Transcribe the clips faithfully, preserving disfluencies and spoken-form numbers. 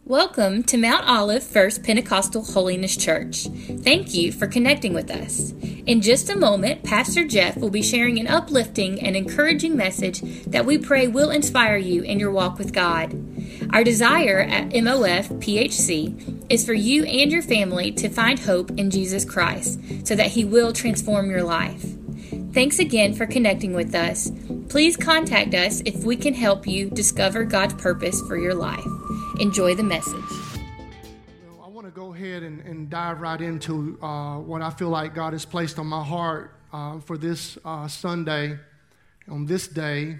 Welcome to Mount Olive First Pentecostal Holiness Church. Thank you for connecting with us. In just a moment, Pastor Jeff will be sharing an uplifting and encouraging message that we pray will inspire you in your walk with God. Our desire at M O F P H C is for you and your family to find hope in Jesus Christ so that He will transform your life. Thanks again for connecting with us. Please contact us if we can help you discover God's purpose for your life. Enjoy the message. Well, I want to go ahead and, and dive right into uh, what I feel like God has placed on my heart uh, for this uh, Sunday, on this day.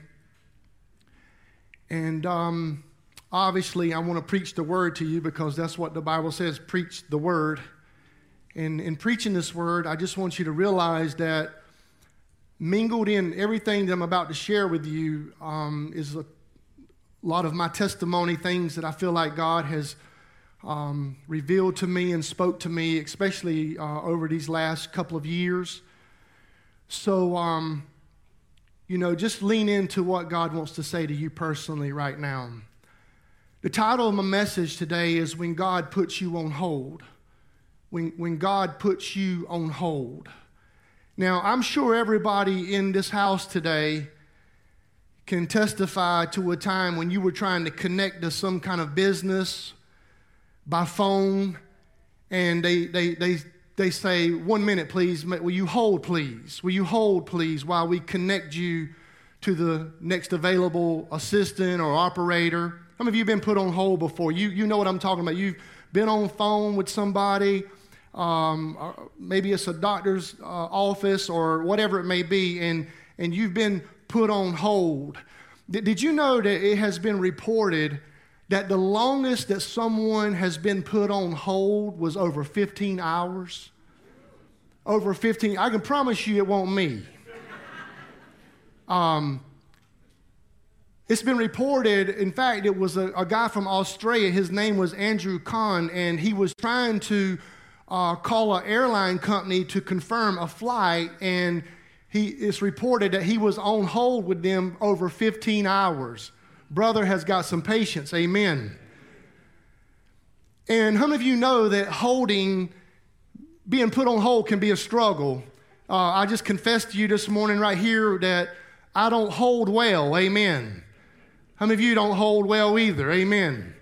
And um, obviously, I want to preach the word to you because that's what the Bible says, preach the word. And in preaching this word, I just want you to realize that mingled in everything that I'm about to share with you um, is a A lot of my testimony, things that I feel like God has um, revealed to me and spoke to me, especially uh, over these last couple of years. So, um, you know, just lean into what God wants to say to you personally right now. The title of my message today is When God Puts You on Hold. When, when God puts you on hold. Now, I'm sure everybody in this house today can testify to a time when you were trying to connect to some kind of business by phone, and they they they they say, one minute, please, will you hold, please? Will you hold, please, while we connect you to the next available assistant or operator? How many of you have been put on hold before? You, you know what I'm talking about. You've been on phone with somebody, um, maybe it's a doctor's uh, office or whatever it may be, and, and you've been put on hold. Did you know that it has been reported that the longest that someone has been put on hold was over fifteen hours? Over fifteen. I can promise you it won't me. Um, it's been reported, in fact, it was a, a guy from Australia. His name was Andrew Kahn, and he was trying to uh, call an airline company to confirm a flight, and He, it's reported that he was on hold with them over fifteen hours. Brother has got some patience, amen. And how many of you know that holding, being put on hold can be a struggle? Uh, I just confessed to you this morning right here that I don't hold well, amen. How many of you don't hold well either, amen.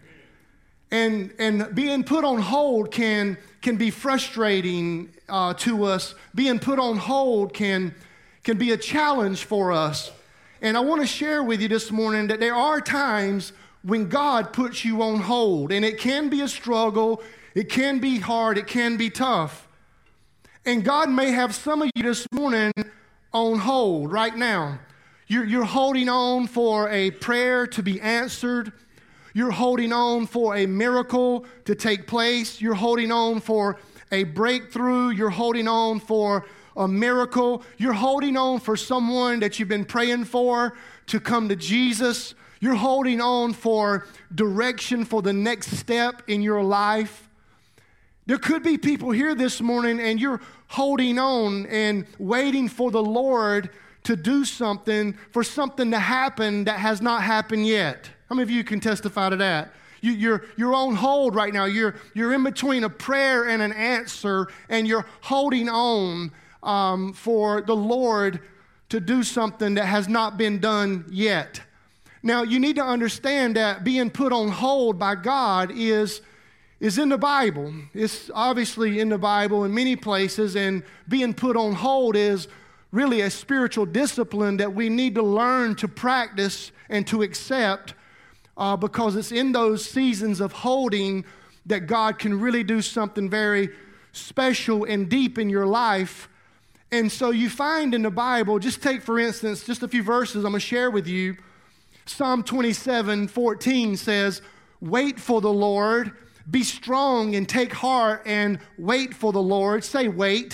And and being put on hold can, can be frustrating uh, to us. Being put on hold can can be a challenge for us. And I want to share with you this morning that there are times when God puts you on hold, and it can be a struggle, it can be hard, it can be tough. And God may have some of you this morning on hold right now. You're, you're holding on for a prayer to be answered. You're holding on for a miracle to take place. You're holding on for a breakthrough. You're holding on for a miracle. You're holding on for someone that you've been praying for to come to Jesus. You're holding on for direction for the next step in your life. There could be people here this morning and you're holding on and waiting for the Lord to do something, for something to happen that has not happened yet. How many of you can testify to that? You, you're, you're on hold right now. You're, you're in between a prayer and an answer, and you're holding on Um, for the Lord to do something that has not been done yet. Now, you need to understand that being put on hold by God is, is in the Bible. It's obviously in the Bible in many places, and being put on hold is really a spiritual discipline that we need to learn to practice and to accept uh, because it's in those seasons of holding that God can really do something very special and deep in your life. And so you find in the Bible, just take for instance, just a few verses I'm going to share with you. Psalm twenty-seven fourteen says, wait for the Lord, be strong and take heart and wait for the Lord. Say wait.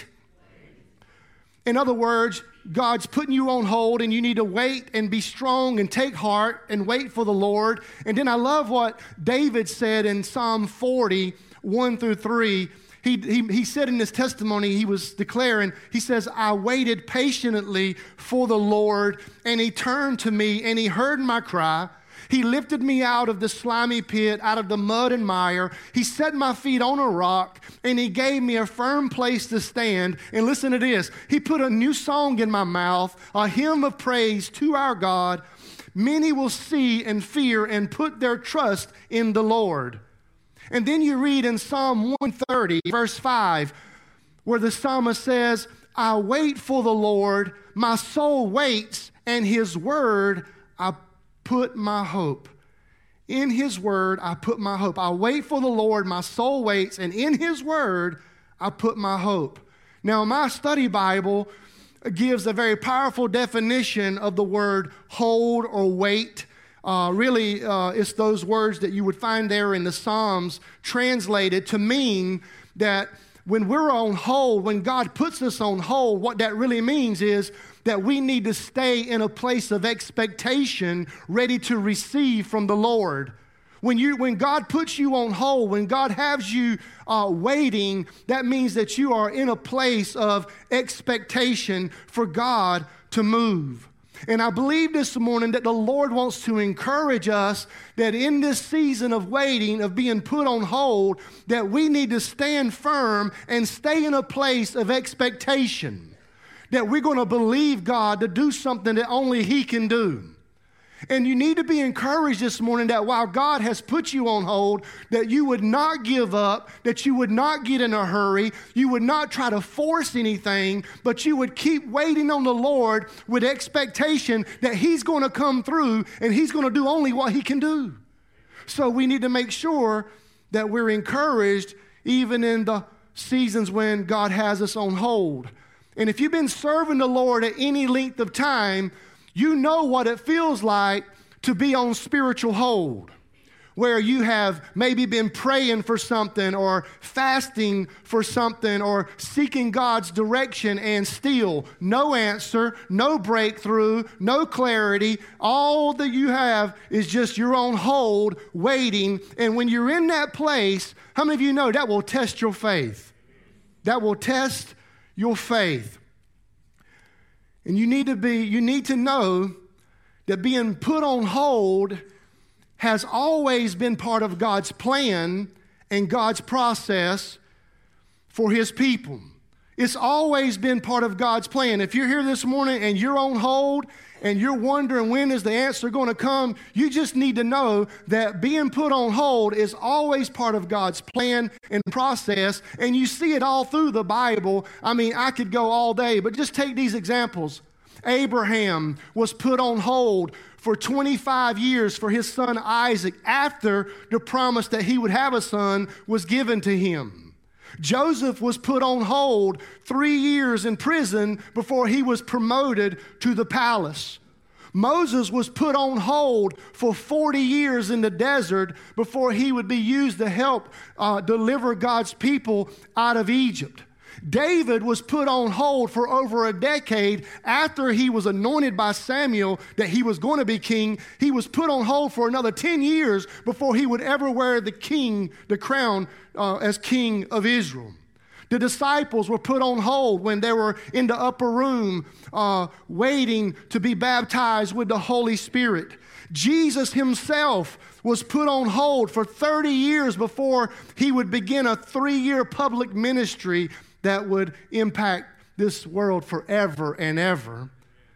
In other words, God's putting you on hold and you need to wait and be strong and take heart and wait for the Lord. And then I love what David said in Psalm forty, one through three. He, he, he said in his testimony, he was declaring, he says, I waited patiently for the Lord, and he turned to me, and he heard my cry. He lifted me out of the slimy pit, out of the mud and mire. He set my feet on a rock, and he gave me a firm place to stand. And listen to this. He put a new song in my mouth, a hymn of praise to our God. Many will see and fear and put their trust in the Lord. And then you read in Psalm one thirty, verse five, where the psalmist says, I wait for the Lord, my soul waits, and his word I put my hope. In his word, I put my hope. I wait for the Lord, my soul waits, and in his word, I put my hope. Now, my study Bible gives a very powerful definition of the word hold or wait. Uh, really, uh, it's those words that you would find there in the Psalms translated to mean that when we're on hold, when God puts us on hold, what that really means is that we need to stay in a place of expectation, ready to receive from the Lord. When you, when God puts you on hold, when God has you uh, waiting, that means that you are in a place of expectation for God to move. And I believe this morning that the Lord wants to encourage us that in this season of waiting, of being put on hold, that we need to stand firm and stay in a place of expectation. That we're going to believe God to do something that only He can do. And you need to be encouraged this morning that while God has put you on hold, that you would not give up, that you would not get in a hurry, you would not try to force anything, but you would keep waiting on the Lord with expectation that He's going to come through and He's going to do only what He can do. So we need to make sure that we're encouraged even in the seasons when God has us on hold. And if you've been serving the Lord at any length of time, you know what it feels like to be on spiritual hold, where you have maybe been praying for something or fasting for something or seeking God's direction and still no answer, no breakthrough, no clarity. All that you have is just you're on hold waiting. And when you're in that place, how many of you know that will test your faith? That will test your faith. And you need to be, you need to know that being put on hold has always been part of God's plan and God's process for His people. It's always been part of God's plan. If you're here this morning and you're on hold and you're wondering when is the answer going to come, you just need to know that being put on hold is always part of God's plan and process, and you see it all through the Bible. I mean, I could go all day, but just take these examples. Abraham was put on hold for twenty-five years for his son Isaac after the promise that he would have a son was given to him. Joseph was put on hold three years in prison before he was promoted to the palace. Moses was put on hold for forty years in the desert before he would be used to help uh, deliver God's people out of Egypt. David was put on hold for over a decade after he was anointed by Samuel that he was going to be king. He was put on hold for another ten years before he would ever wear the king, the crown uh, as king of Israel. The disciples were put on hold when they were in the upper room uh, waiting to be baptized with the Holy Spirit. Jesus himself was put on hold for thirty years before he would begin a three-year public ministry that would impact this world forever and ever.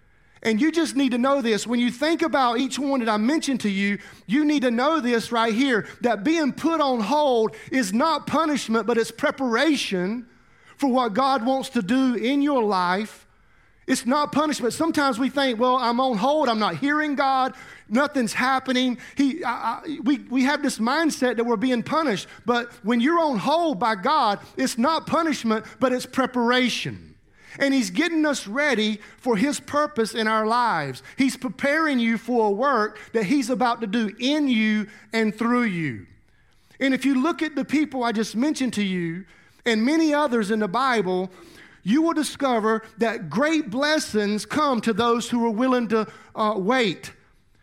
And you just need to know this. When you think about each one that I mentioned to you, you need to know this right here, that being put on hold is not punishment, but it's preparation for what God wants to do in your life. It's not punishment. Sometimes we think, well, I'm on hold. I'm not hearing God. Nothing's happening. He, I, I, we, we have this mindset that we're being punished. But when you're on hold by God, it's not punishment, but it's preparation. And He's getting us ready for His purpose in our lives. He's preparing you for a work that He's about to do in you and through you. And if you look at the people I just mentioned to you and many others in the Bible, you will discover that great blessings come to those who are willing to uh, wait.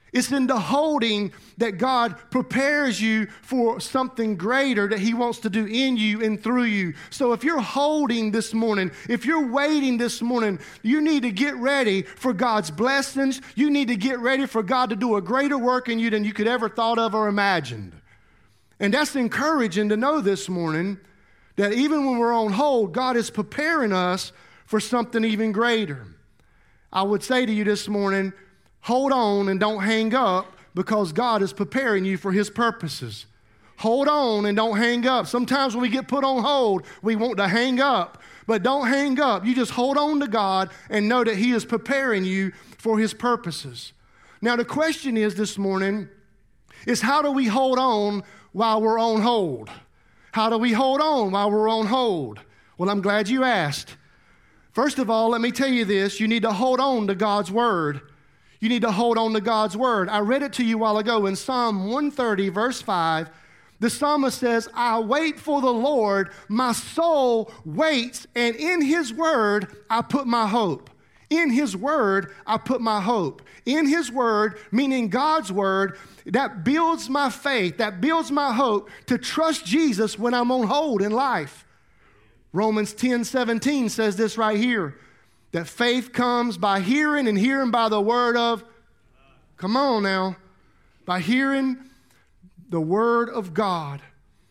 It's in the holding that God prepares you for something greater that he wants to do in you and through you. So if you're holding this morning, if you're waiting this morning, you need to get ready for God's blessings. You need to get ready for God to do a greater work in you than you could ever thought of or imagined. And that's encouraging to know this morning that even when we're on hold, God is preparing us for something even greater. I would say to you this morning, hold on and don't hang up, because God is preparing you for his purposes. Hold on and don't hang up. Sometimes when we get put on hold, we want to hang up. But don't hang up. You just hold on to God and know that he is preparing you for his purposes. Now the question is this morning is, how do we hold on while we're on hold? How do we hold on while we're on hold? Well, I'm glad you asked. First of all, let me tell you this. You need to hold on to God's word. You need to hold on to God's word. I read it to you a while ago in Psalm one thirty, verse five. The psalmist says, I wait for the Lord, my soul waits, and in his word I put my hope. In his word I put my hope. In his word, meaning God's word, that builds my faith, that builds my hope to trust Jesus when I'm on hold in life. Romans ten seventeen says this right here, that faith comes by hearing, and hearing by the word of, come on now, by hearing the word of God.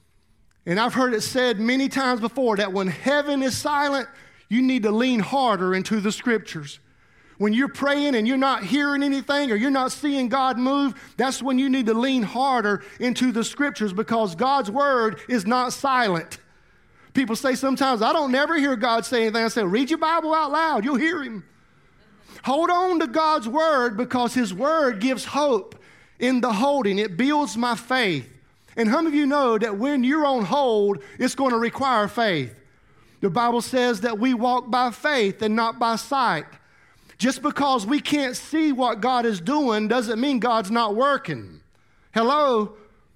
And I've heard it said many times before that when heaven is silent, you need to lean harder into the scriptures. When you're praying and you're not hearing anything or you're not seeing God move, that's when you need to lean harder into the scriptures, because God's word is not silent. People say sometimes, I don't never hear God say anything. I say, read your Bible out loud. You'll hear him. Hold on to God's word, because his word gives hope in the holding. It builds my faith. And how many of you know that when you're on hold, it's going to require faith? The Bible says that we walk by faith and not by sight. Just because we can't see what God is doing doesn't mean God's not working. Hello?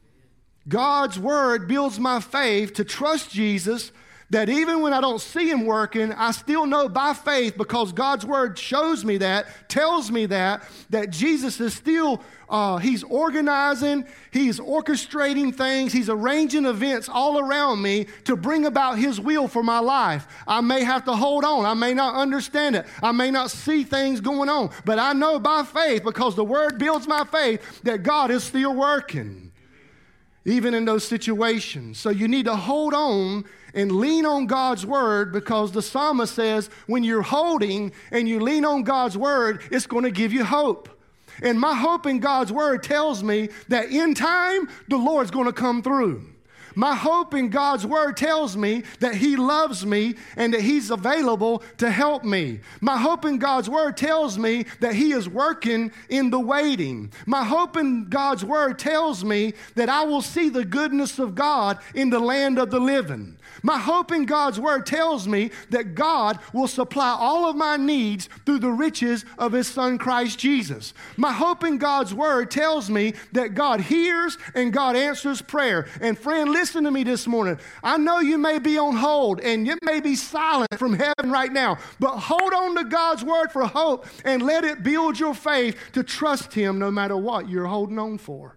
God's word builds my faith to trust Jesus, that even when I don't see him working, I still know by faith, because God's word shows me that, tells me that, that Jesus is still, uh, he's organizing, he's orchestrating things, he's arranging events all around me to bring about his will for my life. I may have to hold on. I may not understand it. I may not see things going on, but I know by faith, because the word builds my faith, that God is still working, even in those situations. So you need to hold on and lean on God's word, because the psalmist says when you're holding and you lean on God's word, it's going to give you hope. And my hope in God's word tells me that in time, the Lord's going to come through. My hope in God's word tells me that he loves me and that he's available to help me. My hope in God's word tells me that he is working in the waiting. My hope in God's word tells me that I will see the goodness of God in the land of the living. My hope in God's word tells me that God will supply all of my needs through the riches of his son Christ Jesus. My hope in God's word tells me that God hears and God answers prayer. And friend, listen to me this morning. I know you may be on hold and it may be silent from heaven right now, but hold on to God's word for hope and let it build your faith to trust him no matter what you're holding on for.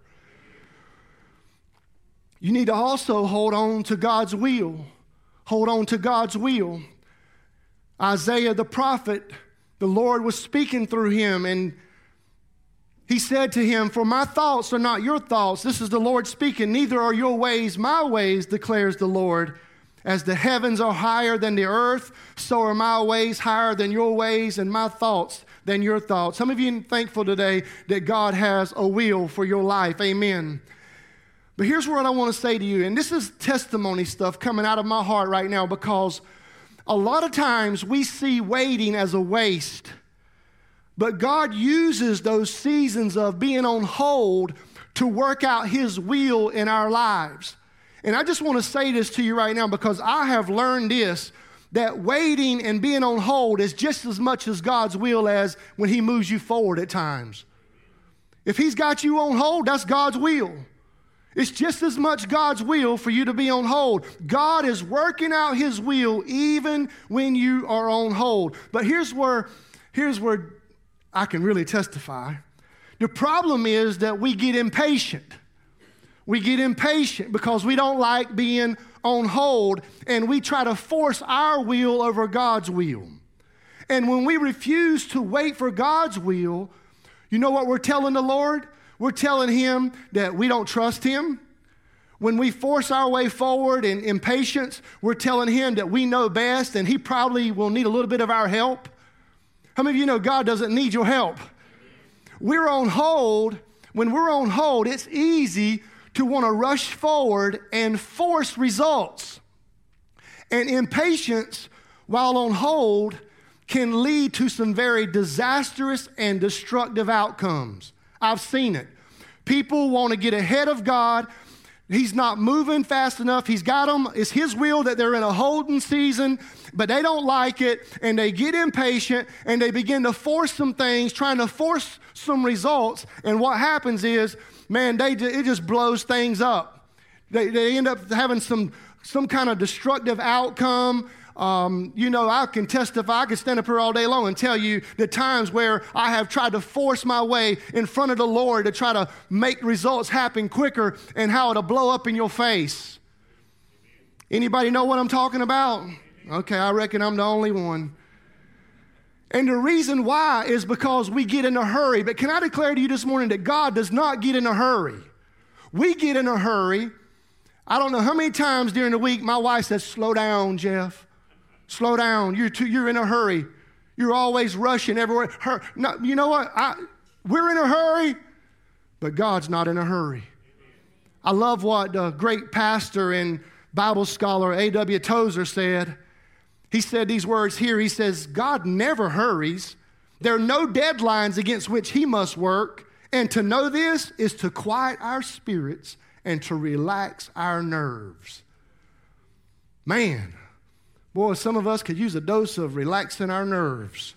You need to also hold on to God's will. Hold on to God's will. Isaiah the prophet, the Lord was speaking through him, and he said to him, for my thoughts are not your thoughts. This is the Lord speaking. Neither are your ways my ways, declares the Lord. As the heavens are higher than the earth, so are my ways higher than your ways, and my thoughts than your thoughts. Some of you are thankful today that God has a will for your life. Amen. But here's what I want to say to you, and this is testimony stuff coming out of my heart right now, because a lot of times we see waiting as a waste, but God uses those seasons of being on hold to work out his will in our lives. And I just want to say this to you right now, because I have learned this, that waiting and being on hold is just as much as God's will as when he moves you forward at times. If he's got you on hold, that's God's will. It's just as much God's will for you to be on hold. God is working out his will even when you are on hold. But here's where, here's where I can really testify. The problem is that we get impatient. We get impatient because we don't like being on hold, and we try to force our will over God's will. And when we refuse to wait for God's will, you know what we're telling the Lord? We're telling him that we don't trust him. When we force our way forward in impatience, we're telling him that we know best and he probably will need a little bit of our help. How many of you know God doesn't need your help? We're on hold. When we're on hold, it's easy to want to rush forward and force results. And impatience, while on hold, can lead to some very disastrous and destructive outcomes. I've seen it. People want to get ahead of God. He's not moving fast enough. He's got them. It's his will that they're in a holding season, but they don't like it, and they get impatient, and they begin to force some things, trying to force some results. And what happens is, man, they it just blows things up. They, they end up having some, some kind of destructive outcome. Um, you know, I can testify, I can stand up here all day long and tell you the times where I have tried to force my way in front of the Lord to try to make results happen quicker, and how it'll blow up in your face. Anybody know what I'm talking about? Okay, I reckon I'm the only one. And the reason why is because we get in a hurry. But can I declare to you this morning that God does not get in a hurry? We get in a hurry. I don't know how many times during the week my wife says, slow down, Jeff. Slow down. You're too, you're in a hurry. You're always rushing everywhere. Hur- no, you know what? I, we're in a hurry, but God's not in a hurry. I love what the great pastor and Bible scholar A W Tozer said. He said these words here. He says, God never hurries. There are no deadlines against which he must work. And to know this is to quiet our spirits and to relax our nerves. Man, boy, some of us could use a dose of relaxing our nerves.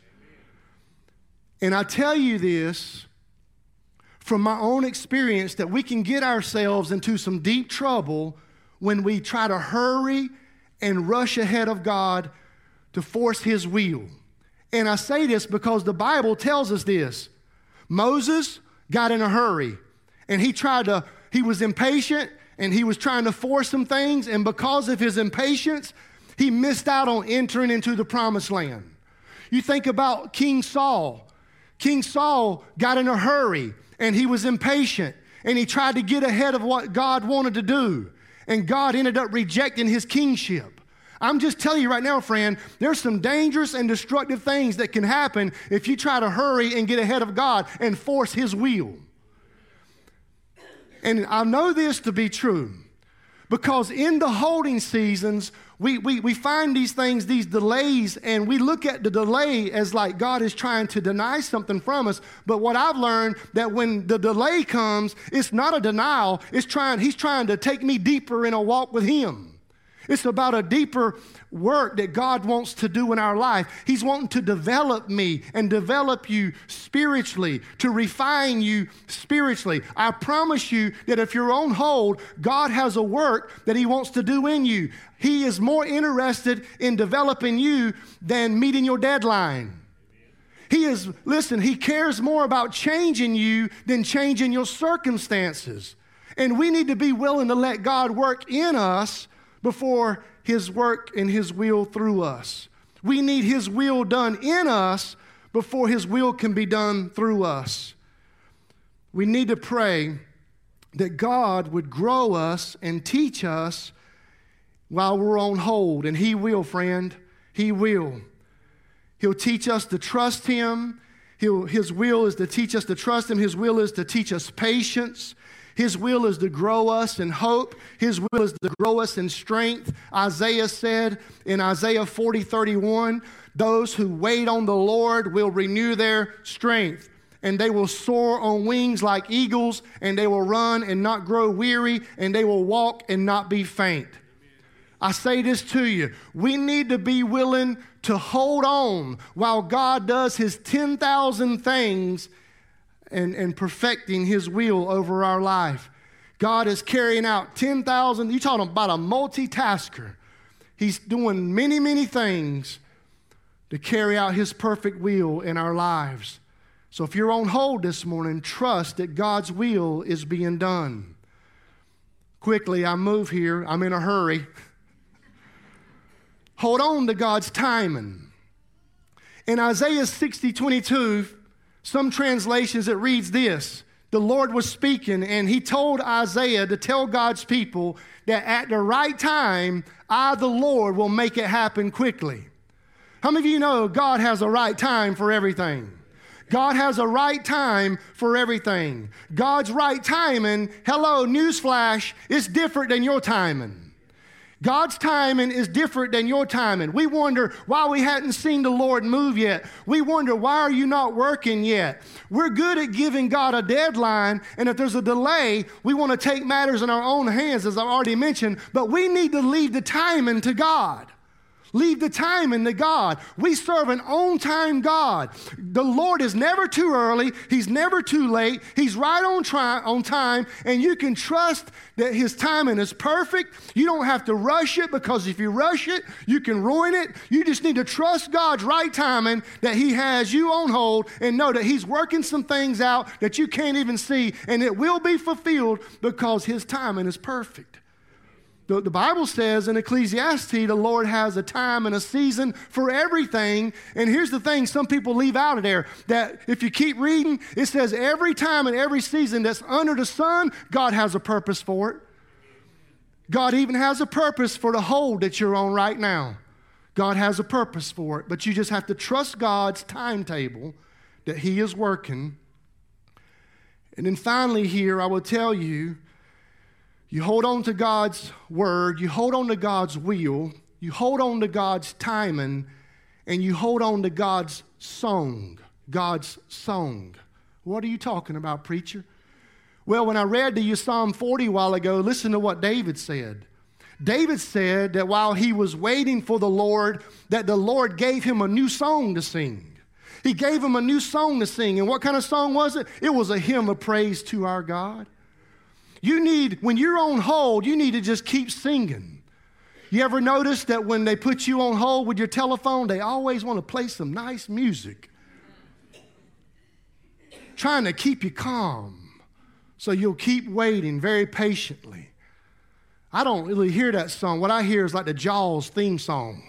And I tell you this from my own experience, that we can get ourselves into some deep trouble when we try to hurry and rush ahead of God to force his will. And I say this because the Bible tells us this. Moses got in a hurry, and he tried to, he was impatient, and he was trying to force some things, and because of his impatience, he missed out on entering into the promised land. You think about King Saul. King Saul got in a hurry, and he was impatient, and he tried to get ahead of what God wanted to do, and God ended up rejecting his kingship. I'm just telling you right now, friend, there's some dangerous and destructive things that can happen if you try to hurry and get ahead of God and force his will. And I know this to be true because in the holding seasons, we, we, we find these things, these delays, and we look at the delay as like God is trying to deny something from us. But what I've learned, that when the delay comes, it's not a denial. It's trying, he's trying to take me deeper in a walk with him. It's about a deeper work that God wants to do in our life. He's wanting to develop me and develop you spiritually, to refine you spiritually. I promise you that if you're on hold, God has a work that he wants to do in you. He is more interested in developing you than meeting your deadline. He is, listen, he cares more about changing you than changing your circumstances. And we need to be willing to let God work in us before his work and his will through us. We need his will done in us before his will can be done through us. We need to pray that God would grow us and teach us while we're on hold. And he will, friend. He will. He'll teach us to trust him. He'll, his will is to teach us to trust him. His will is to teach us patience. His will is to grow us in hope. His will is to grow us in strength. Isaiah said in Isaiah forty thirty-one, those who wait on the Lord will renew their strength, and they will soar on wings like eagles, and they will run and not grow weary, and they will walk and not be faint. I say this to you. We need to be willing to hold on while God does his ten thousand things And, and perfecting his will over our life. God is carrying out ten thousand, you're talking about a multitasker. He's doing many, many things to carry out his perfect will in our lives. So if you're on hold this morning, trust that God's will is being done. Quickly, I move here. I'm in a hurry. Hold on to God's timing. In Isaiah sixty twenty-two, some translations it reads this. The Lord was speaking, and he told Isaiah to tell God's people that at the right time, I, the Lord, will make it happen quickly. How many of you know God has a right time for everything? God has a right time for everything. God's right timing, hello, newsflash, is different than your timing. God's timing is different than your timing. We wonder why we hadn't seen the Lord move yet. We wonder, why are you not working yet? We're good at giving God a deadline, and if there's a delay, we want to take matters in our own hands, as I've already mentioned, but we need to leave the timing to God. Leave the timing to God. We serve an on-time God. The Lord is never too early. He's never too late. He's right on, tri- on time, and you can trust that his timing is perfect. You don't have to rush it, because if you rush it, you can ruin it. You just need to trust God's right timing, that he has you on hold, and know that he's working some things out that you can't even see, and it will be fulfilled because his timing is perfect. The, the Bible says in Ecclesiastes, the Lord has a time and a season for everything. And here's the thing some people leave out of there, that if you keep reading, it says every time and every season that's under the sun, God has a purpose for it. God even has a purpose for the hold that you're on right now. God has a purpose for it, but you just have to trust God's timetable that he is working. And then finally here, I will tell you, you hold on to God's word, you hold on to God's will, you hold on to God's timing, and you hold on to God's song. God's song. What are you talking about, preacher? Well, when I read to you Psalm forty a while ago, listen to what David said. David said that while he was waiting for the Lord, that the Lord gave him a new song to sing. He gave him a new song to sing. And what kind of song was it? It was a hymn of praise to our God. You need, when you're on hold, you need to just keep singing. You ever notice that when they put you on hold with your telephone, they always want to play some nice music, trying to keep you calm so you'll keep waiting very patiently. I don't really hear that song. What I hear is like the Jaws theme song.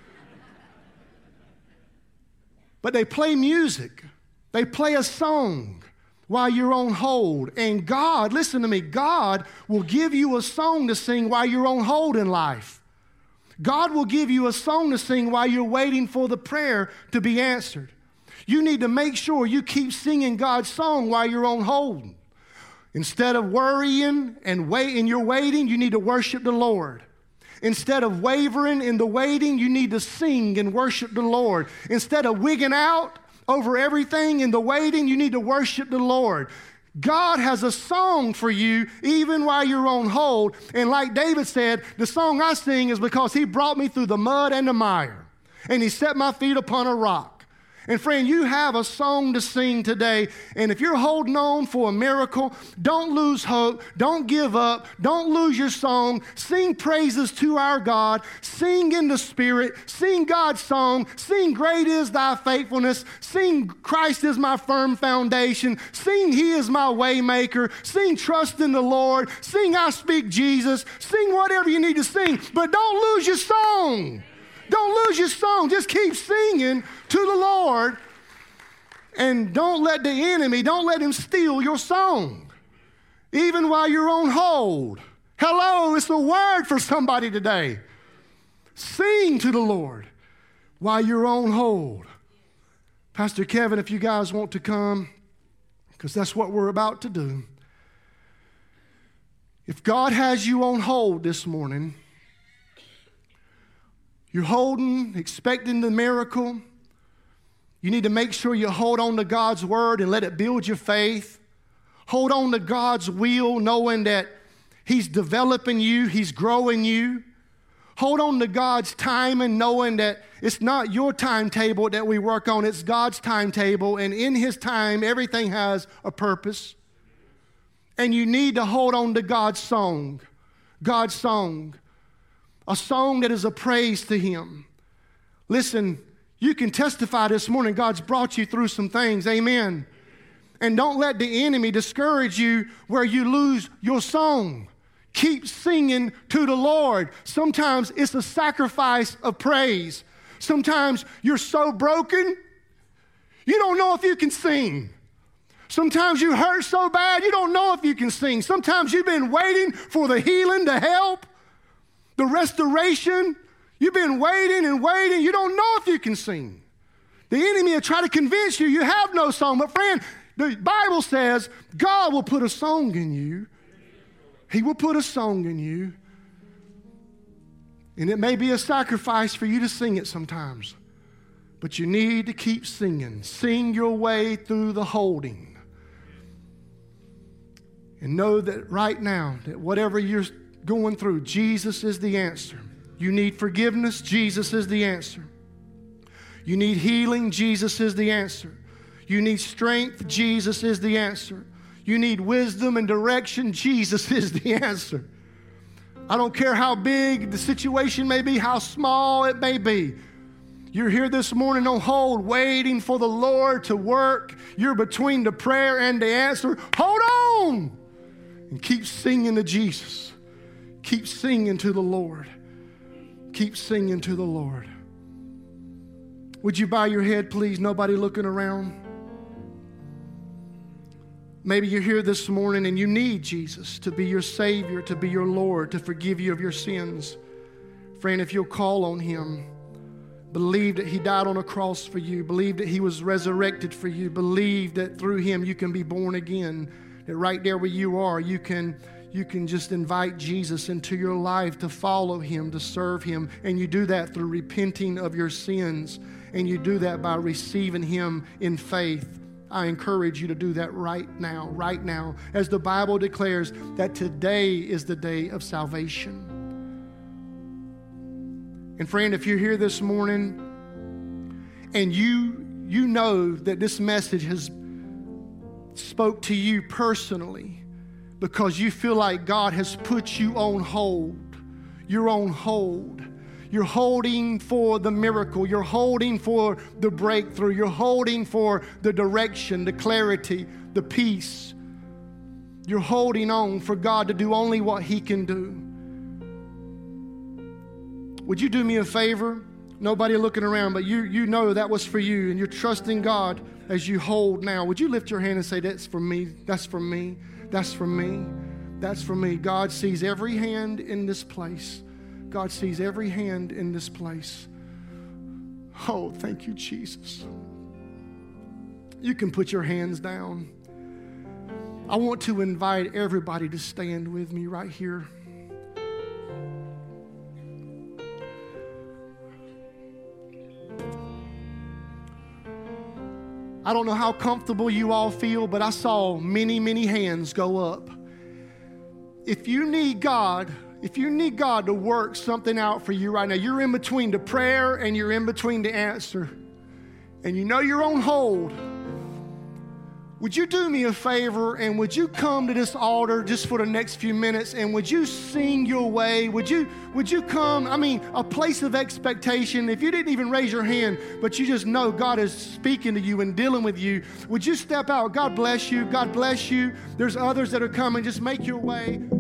But they play music. They play a song while you're on hold. And God, listen to me, God will give you a song to sing while you're on hold in life. God will give you a song to sing while you're waiting for the prayer to be answered. You need to make sure you keep singing God's song while you're on hold. Instead of worrying and wait in your waiting, you need to worship the Lord. Instead of wavering in the waiting, you need to sing and worship the Lord. Instead of wigging out over everything in the waiting, you need to worship the Lord. God has a song for you even while you're on hold. And like David said, the song I sing is because he brought me through the mud and the mire, and he set my feet upon a rock. And friend, you have a song to sing today. And if you're holding on for a miracle, don't lose hope. Don't give up. Don't lose your song. Sing praises to our God. Sing in the Spirit. Sing God's song. Sing great is thy faithfulness. Sing Christ is my firm foundation. Sing he is my way maker. Sing trust in the Lord. Sing I speak Jesus. Sing whatever you need to sing. But don't lose your song. Don't lose your song. Just keep singing to the Lord. And don't let the enemy, don't let him steal your song. Even while you're on hold. Hello, it's a word for somebody today. Sing to the Lord while you're on hold. Pastor Kevin, if you guys want to come, because that's what we're about to do. If God has you on hold this morning, you're holding, expecting the miracle. You need to make sure you hold on to God's word and let it build your faith. Hold on to God's will, knowing that he's developing you, he's growing you. Hold on to God's timing, knowing that it's not your timetable that we work on, it's God's timetable, and in his time, everything has a purpose. And you need to hold on to God's song, God's song. A song that is a praise to him. Listen, You can testify this morning, God's brought you through some things. Amen. And don't let the enemy discourage you where you lose your song. Keep singing to the Lord. Sometimes it's a sacrifice of praise. Sometimes you're so broken, you don't know if you can sing. Sometimes you hurt so bad, you don't know if you can sing. Sometimes you've been waiting for the healing to help, the restoration. You've been waiting and waiting. You don't know if you can sing. The enemy will try to convince you you have no song. But friend, the Bible says God will put a song in you. He will put a song in you. And it may be a sacrifice for you to sing it sometimes. But you need to keep singing. Sing your way through the holding. And know that right now, that whatever you're going through, Jesus is the answer. You need forgiveness, Jesus is the answer. You need healing, Jesus is the answer. You need strength, Jesus is the answer. You need wisdom and direction, Jesus is the answer. I don't care how big the situation may be, how small it may be. You're here this morning on hold, waiting for the Lord to work. You're between the prayer and the answer. Hold on and keep singing to Jesus. Keep singing to the Lord. Keep singing to the Lord. Would you bow your head, please? Nobody looking around. Maybe you're here this morning and you need Jesus to be your Savior, to be your Lord, to forgive you of your sins. Friend, if you'll call on Him, believe that He died on a cross for you, believe that He was resurrected for you, believe that through Him you can be born again, that right there where you are, you can, you can just invite Jesus into your life to follow Him, to serve Him, and you do that through repenting of your sins, and you do that by receiving Him in faith. I encourage you to do that right now, right now, as the Bible declares that today is the day of salvation. And friend, if you're here this morning and you, you know that this message has spoke to you personally because you feel like God has put you on hold, you're on hold. You're holding for the miracle. You're holding for the breakthrough. You're holding for the direction, the clarity, the peace. You're holding on for God to do only what He can do. Would you do me a favor? Nobody looking around, but you, you know that was for you, and you're trusting God as you hold now. Would you lift your hand and say, that's for me, that's for me, that's for me, that's for me. God sees every hand in this place. God sees every hand in this place. Oh, thank you, Jesus. You can put your hands down. I want to invite everybody to stand with me right here. I don't know how comfortable you all feel, but I saw many, many hands go up. If you need God, If you need God to work something out for you right now, you're in between the prayer and you're in between the answer, and you know you're on hold, would you do me a favor and would you come to this altar just for the next few minutes and would you sing your way? Would you, would you come, I mean, a place of expectation. If you didn't even raise your hand, but you just know God is speaking to you and dealing with you, would you step out? God bless you. God bless you. There's others that are coming. Just make your way.